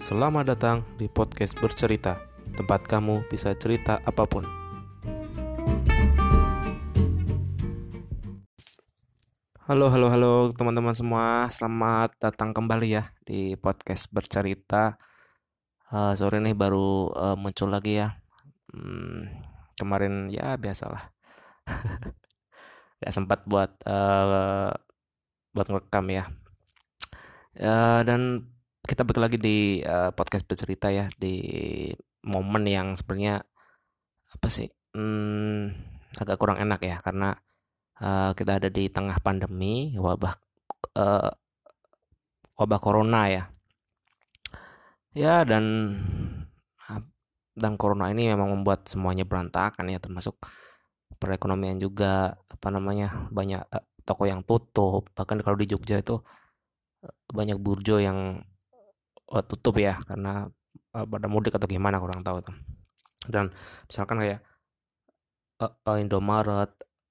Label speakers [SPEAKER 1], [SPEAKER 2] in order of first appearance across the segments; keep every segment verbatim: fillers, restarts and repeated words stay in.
[SPEAKER 1] Selamat datang di podcast bercerita, tempat kamu bisa cerita apapun. Halo, halo, halo teman-teman semua. Selamat datang kembali ya di podcast bercerita. Uh, sore ini baru uh, muncul lagi ya. Hmm, kemarin ya biasalah. Gak sempat buat uh, buat ngerekam ya. Uh, dan kita balik lagi di uh, podcast bercerita ya, di momen yang sebenarnya apa sih hmm, agak kurang enak ya, karena uh, kita ada di tengah pandemi wabah uh, wabah corona ya ya dan dan corona ini memang membuat semuanya berantakan ya, termasuk perekonomian juga. Apa namanya, banyak uh, toko yang tutup, bahkan kalau di Jogja itu banyak burjo yang uh, tutup ya, karena uh, pada mudik atau gimana kurang tahu tuh. Dan misalkan kayak uh, uh, Indomaret,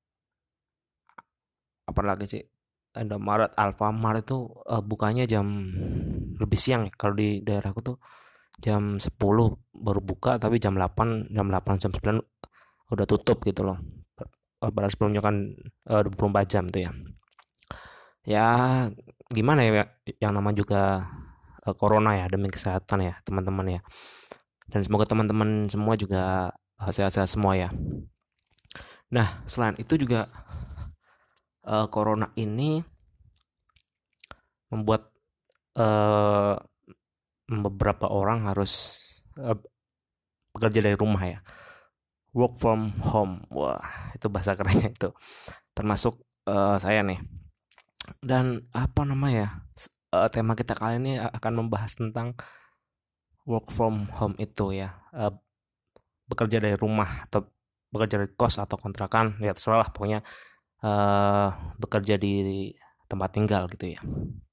[SPEAKER 1] apalagi sih, Indomaret, Alfamart itu uh, bukanya jam lebih siang ya. Kalau di daerahku tuh jam sepuluh baru buka, tapi jam delapan, jam delapan jam sembilan udah tutup gitu loh. Padahal sebelumnya kan uh, dua puluh empat jam tuh ya. Ya gimana ya, yang nama juga uh, corona ya, demi kesehatan ya teman-teman ya. Dan semoga teman-teman semua juga sehat-sehat semua ya. Nah, selain itu juga uh, corona ini membuat uh, beberapa orang harus uh, bekerja dari rumah ya, work from home. Wah, itu bahasa kerennya itu, termasuk uh, saya nih. Dan apa namanya, uh, tema kita kali ini akan membahas tentang work from home itu ya, uh, bekerja dari rumah atau bekerja dari kos atau kontrakan ya, terserah lah pokoknya, uh, bekerja di tempat tinggal gitu ya.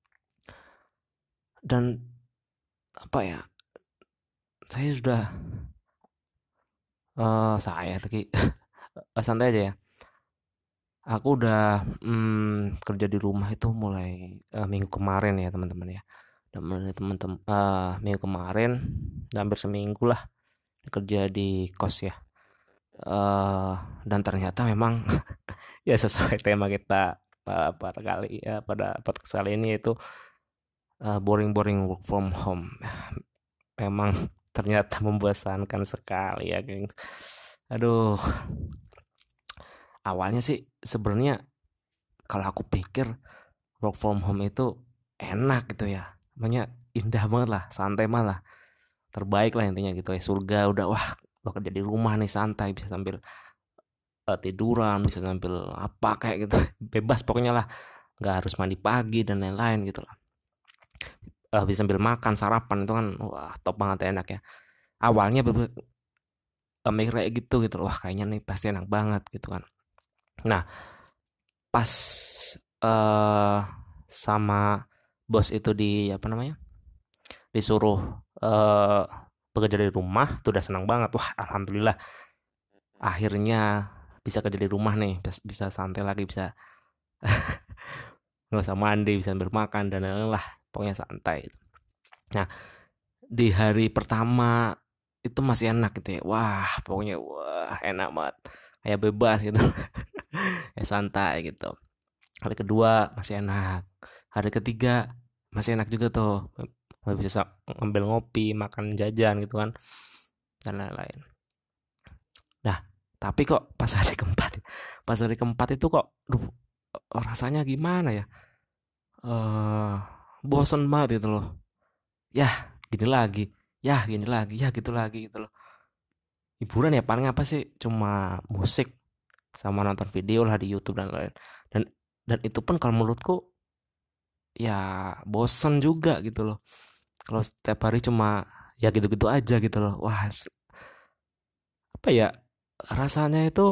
[SPEAKER 1] Dan apa ya, saya sudah uh, saya lagi santai aja ya. Aku udah hmm, kerja di rumah itu mulai uh, minggu kemarin ya teman-teman ya. Dan mulai teman-teman uh, minggu kemarin, hampir seminggu lah kerja di kos ya. Uh, dan ternyata memang ya sesuai tema kita uh, pada kali ya, pada podcast kali ini, itu uh, boring-boring work from home. Memang ternyata membosankan sekali ya, gengs. Aduh, awalnya sih sebenarnya kalau aku pikir work from home itu enak gitu ya, namanya indah banget lah, santai malah terbaik lah intinya gitu ya, surga udah. Wah, lo kerja di rumah nih, santai, bisa sambil uh, tiduran, bisa sambil apa kayak gitu, bebas pokoknya lah, nggak harus mandi pagi dan lain-lain gitu lah. Uh, bisa sambil makan sarapan, itu kan wah top banget ya, enak ya. Awalnya bener uh, mikir kayak gitu gitu loh, wah kayaknya nih pasti enak banget gitu kan. Nah, pas uh, sama bos itu di apa namanya, disuruh uh, bekerja dari rumah tuh udah senang banget. Wah, alhamdulillah akhirnya bisa kerja di rumah nih, bisa, bisa santai lagi, bisa nggak usah mandi, bisa sambil makan dan lain-lain lah, pokoknya santai. Nah, di hari pertama itu masih enak gitu ya, wah pokoknya wah enak banget, kayak bebas gitu. Ya santai gitu. Hari kedua masih enak, hari ketiga masih enak juga tuh, bisa ngambil ngopi, makan jajan gitu kan, dan lain-lain. Nah, tapi kok pas hari keempat, pas hari keempat itu kok, duh, rasanya gimana ya? Eh, bosen banget gitu loh. Ya, gini lagi, ya gini lagi, ya gitu lagi gitu loh. Hiburan ya paling apa sih? Cuma musik sama nonton video lah di YouTube dan lain. Dan dan itu pun kalau menurutku ya bosen juga gitu loh. Kalau setiap hari cuma ya gitu-gitu aja gitu loh. Wah, apa ya? Rasanya itu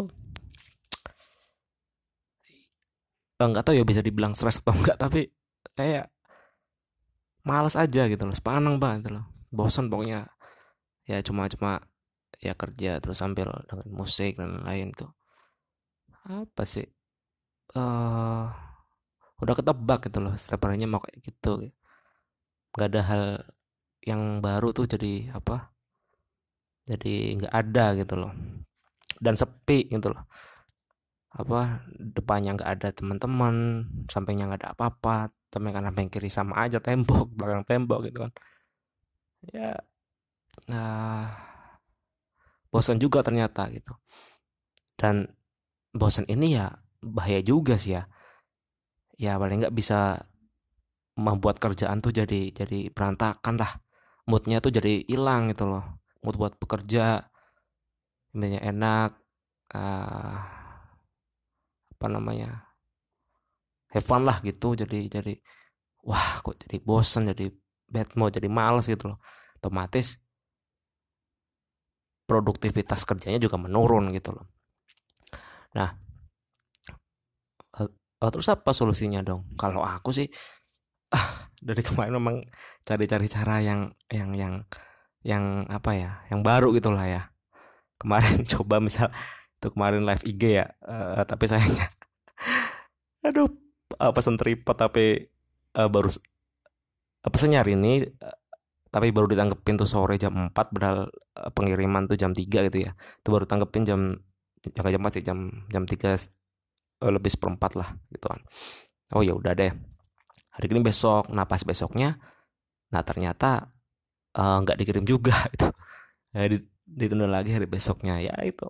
[SPEAKER 1] nggak tahu ya, bisa dibilang stres atau enggak, tapi kayak males aja gitu loh, sepanang banget gitu loh, bosan pokoknya. Ya cuma-cuma ya kerja terus sambil dengan musik dan lain tuh, apa sih, eh udah ketebak gitu loh, setiap harinya mau kayak gitu, nggak ada hal yang baru tuh jadi apa? Jadi nggak ada gitu loh. Dan sepi gitu loh. Apa depannya nggak ada teman-teman, sampingnya nggak ada apa-apa, samping kanan samping kiri sama aja tembok, belakang tembok gitu kan. Ya, nah bosan juga ternyata gitu. Dan bosan ini ya bahaya juga sih ya. Ya paling nggak bisa membuat kerjaan tuh jadi jadi berantakan lah. Moodnya tuh jadi hilang gitu loh. Mood buat bekerja, sebenarnya enak, ah, apa namanya, have fun lah gitu. Jadi jadi wah kok jadi bosan, jadi bad mood, jadi males gitu loh. Otomatis produktivitas kerjanya juga menurun gitu loh. Nah, eh, eh, terus apa solusinya dong? Kalau aku sih dari kemarin memang cari-cari cara yang yang yang yang apa ya, yang baru gitulah ya. Kemarin coba misal itu kemarin live I G ya, eh, tapi sayangnya aduh, eh, pesen tripod tapi eh, baru eh, pesennya hari ini, eh, tapi baru ditanggepin tuh sore jam empat, padahal eh, pengiriman tuh jam tiga gitu ya. Itu baru tanggepin jam ya jam empat sih, jam jam tiga eh, lebih seperempat lah gitu kan. Oh ya udah deh. Hari ini besok. Nah, pas besoknya, nah ternyata eh, nggak dikirim juga itu. Ya, di- ditunda lagi hari besoknya ya itu.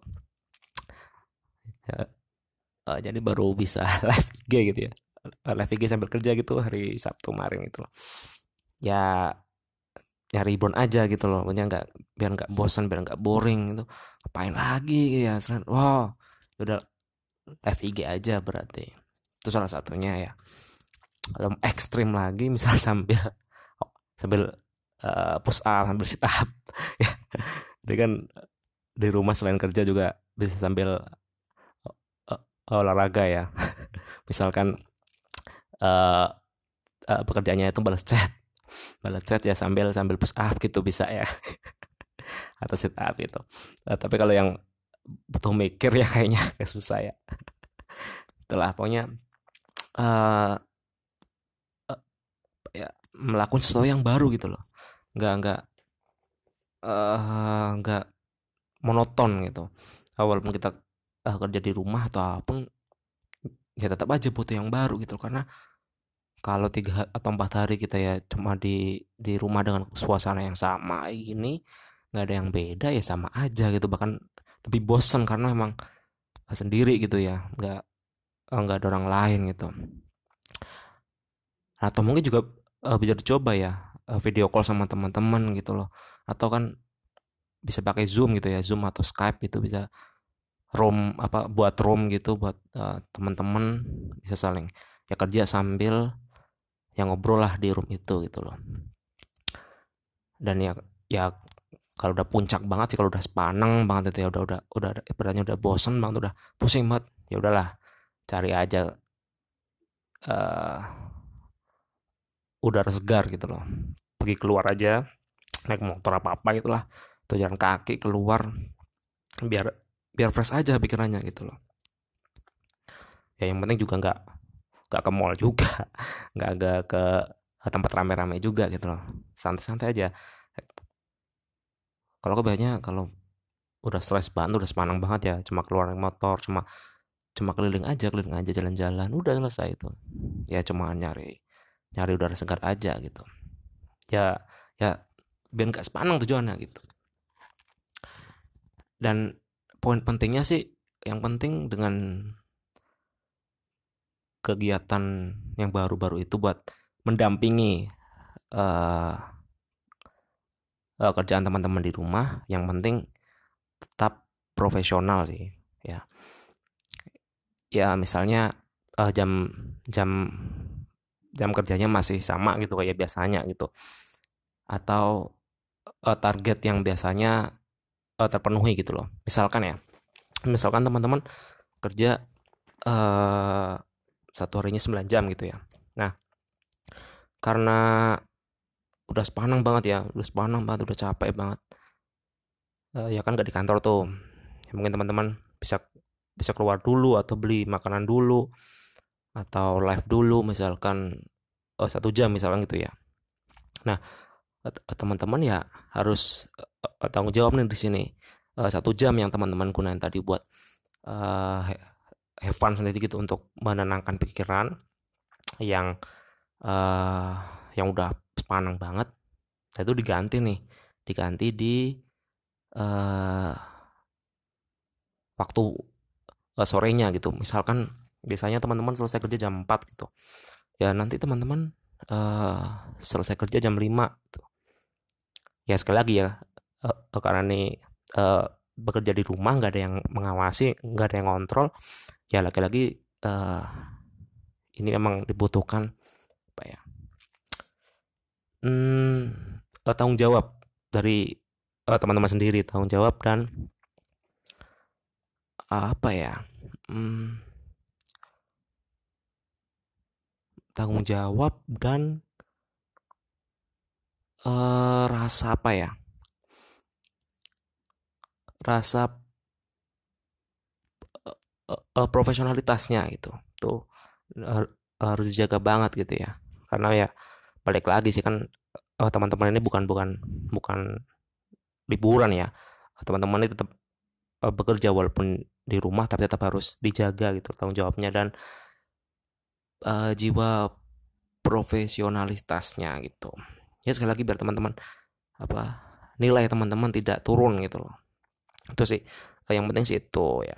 [SPEAKER 1] Ya, eh, jadi baru bisa live I G gitu ya. Eh, Live I G sambil kerja gitu hari Sabtu kemarin gitu loh. Ya nyari hiburan aja gitu loh. Maksudnya nggak, biar nggak bosan, biar nggak boring gitu. Ngapain lagi ya? Selain, wow, udah live I G aja berarti. Itu salah satunya ya. Kalau ekstrim lagi misal sambil sambil eh, push up, sambil sit up ya. Dia kan di rumah selain kerja juga bisa sambil eh, olahraga ya. Misalkan eh eh, pekerjaannya itu balas chat, balas chat ya sambil sambil push up gitu bisa ya, atau sit up gitu. Eh, tapi kalau yang butuh mikir ya kayaknya kayak susah ya. Itulah pokoknya eh eh, ya melakukan sesuatu yang baru gitu loh. Nggak nggak eh, nggak monoton gitu. Ah, walaupun kita eh, kerja di rumah atau apapun, ya tetap aja butuh yang baru gitu loh. Karena kalau tiga atau empat hari kita ya cuma di di rumah dengan suasana yang sama ini, nggak ada yang beda ya sama aja gitu, bahkan lebih bosan karena emang sendiri gitu ya, nggak nggak ada orang lain gitu. Atau mungkin juga eh, bisa dicoba ya, eh, video call sama teman-teman gitu loh, atau kan bisa pakai Zoom gitu ya, Zoom atau Skype gitu, bisa room apa buat room gitu buat eh, teman-teman bisa saling ya kerja sambil yang ngobrol lah di room itu gitu loh. Dan ya ya kalau udah puncak banget sih, kalau udah sepaneng banget itu ya, udah udah udah ibaratnya udah bosen banget, udah pusing banget, ya udahlah, cari aja eh udara segar gitu loh, pergi keluar aja, naik motor apa apa gitulah, atau jalan kaki keluar, biar biar fresh aja pikirannya gitu loh. Ya yang penting juga nggak nggak ke mall juga, nggak agak ke tempat rame-rame juga gitu loh, santai-santai aja. Kalau aku biasanya kalau udah stres banget, udah semanang banget ya, cuma keluar naik motor, cuma cuma keliling aja, keliling aja, jalan-jalan, udah selesai itu. Ya cuma nyari nyari udara segar aja gitu. Ya ya biar nggak sepanang tujuannya gitu. Dan poin pentingnya sih, yang penting dengan kegiatan yang baru-baru itu buat mendampingi eh, eh, kerjaan teman-teman di rumah. Yang penting tetap profesional sih. Ya, ya misalnya eh, jam jam jam kerjanya masih sama gitu kayak biasanya gitu, atau eh, target yang biasanya eh, terpenuhi gitu loh. Misalkan ya, misalkan teman-teman kerja eh, satu harinya sembilan jam gitu ya. Nah, karena udah sepanang banget ya, udah sepanang banget, udah capek banget. Eh, ya kan gak di kantor tuh. Ya, mungkin teman-teman bisa bisa keluar dulu atau beli makanan dulu atau live dulu misalkan, oh, satu jam misalkan gitu ya. Nah, eh, teman-teman ya harus eh, tanggung jawab nih di sini. Eh, satu jam yang teman-teman gunain tadi buat eh, have fun sendiri gitu untuk menenangkan pikiran yang eh, yang udah sepanang banget. Nah, itu diganti nih, diganti di eh, waktu eh, sorenya gitu. Misalkan biasanya teman-teman selesai kerja jam empat gitu. Ya nanti teman-teman eh, selesai kerja jam lima gitu. Ya sekali lagi ya, eh, eh, karena nih eh, bekerja di rumah, nggak ada yang mengawasi, nggak ada yang kontrol. Ya lagi-lagi eh, ini memang dibutuhkan apa ya? Hmm, eh, tanggung jawab dari eh, teman-teman sendiri, tanggung jawab dan eh, apa ya? Hmm, tanggung jawab dan eh, rasa apa ya? Rasa eh, eh, profesionalitasnya gitu. Tuh eh, harus dijaga banget gitu ya. Karena ya balik lagi sih kan eh, teman-teman ini bukan bukan bukan liburan ya. Teman-teman ini tetap eh, bekerja walaupun di rumah tapi tetap harus dijaga gitu tanggung jawabnya dan eh, jiwa profesionalitasnya gitu. Ya sekali lagi biar teman-teman apa nilai teman-teman tidak turun gitu loh. Itu sih eh, yang penting sih itu ya.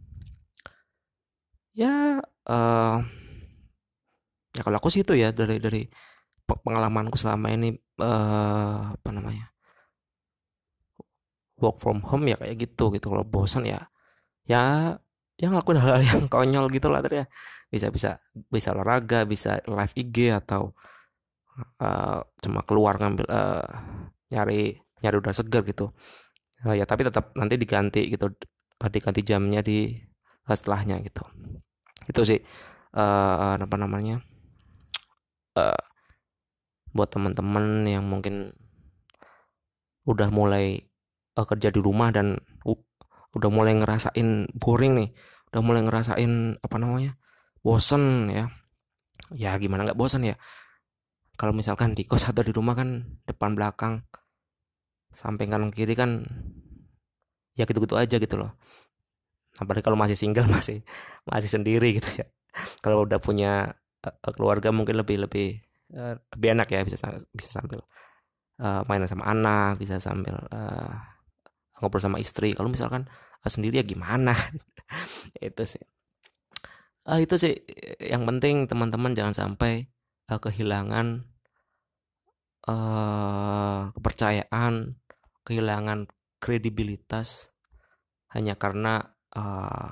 [SPEAKER 1] Ya eh ya kalau aku sih itu ya dari dari pengalamanku selama ini eh apa namanya? Work from home ya kayak gitu gitu. Kalau bosan ya ya yang ngelakuin hal-hal yang konyol gitu lah tadi ya. Bisa bisa bisa olahraga, bisa live I G atau eh, cuma keluar ngambil eh, nyari nyari udara segar gitu. Eh, ya tapi tetap nanti diganti gitu, eh, diganti jamnya di eh, setelahnya gitu. Itu sih eh, apa namanya eh, buat teman-teman yang mungkin udah mulai eh, kerja di rumah dan u- udah mulai ngerasain boring nih, udah mulai ngerasain apa namanya bosen ya. Ya gimana nggak bosen ya? Kalau misalkan di kos atau di rumah kan depan belakang samping kanan kiri kan ya gitu-gitu aja gitu loh. Apalagi kalau masih single masih masih sendiri gitu ya. Kalau udah punya eh, keluarga mungkin lebih lebih eh, lebih enak ya bisa sa- bisa sambil eh, mainan sama anak, bisa sambil eh, ngobrol sama istri. Kalau misalkan eh, sendiri ya gimana? Itu sih. Ah, itu sih yang penting teman-teman jangan sampai eh, kehilangan eh, kepercayaan, kehilangan kredibilitas hanya karena eh,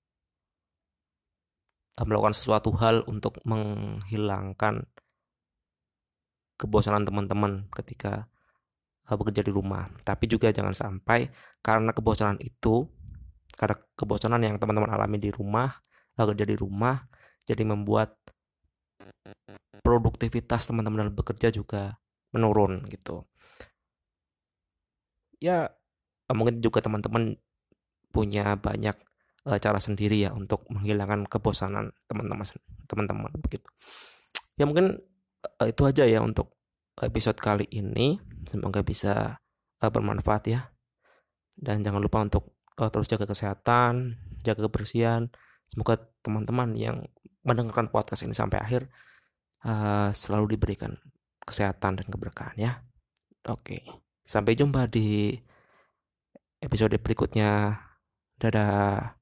[SPEAKER 1] melakukan sesuatu hal untuk menghilangkan kebosanan teman-teman ketika eh, bekerja di rumah. Tapi juga jangan sampai karena kebosanan itu, karena kebosanan yang teman-teman alami di rumah, eh, kerja di rumah, jadi membuat produktivitas teman-teman dalam bekerja juga menurun gitu. Ya, eh, mungkin juga teman-teman punya banyak eh, cara sendiri ya untuk menghilangkan kebosanan teman-teman teman-teman begitu. Ya mungkin eh, itu aja ya untuk episode kali ini. Semoga bisa eh, bermanfaat ya. Dan jangan lupa untuk eh, terus jaga kesehatan, jaga kebersihan. Semoga teman-teman yang mendengarkan podcast ini sampai akhir eh, selalu diberikan kesehatan dan keberkahan ya. Oke, sampai jumpa di episode berikutnya. Dadah.